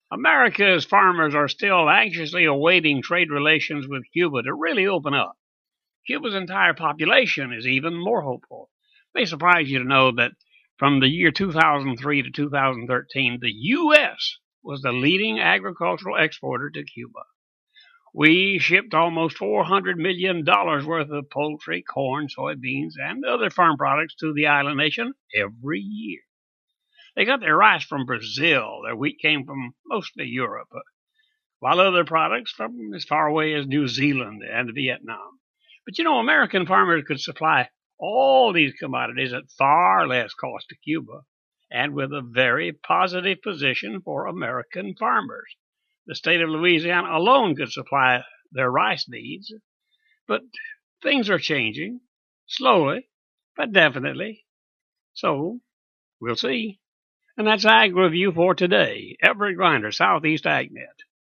America's farmers are still anxiously awaiting trade relations with Cuba to really open up. Cuba's entire population is even more hopeful. It may surprise you to know that from the year 2003 to 2013, the U.S. was the leading agricultural exporter to Cuba. We shipped almost $400 million worth of poultry, corn, soybeans, and other farm products to the island nation every year. They got their rice from Brazil. Their wheat came from mostly Europe, while other products from as far away as New Zealand and Vietnam. But American farmers could supply all these commodities at far less cost to Cuba and with a very positive position for American farmers. The state of Louisiana alone could supply their rice needs, but things are changing slowly, but definitely. So we'll see. And that's Ag Review for today. Everett Grinder, Southeast AgNet.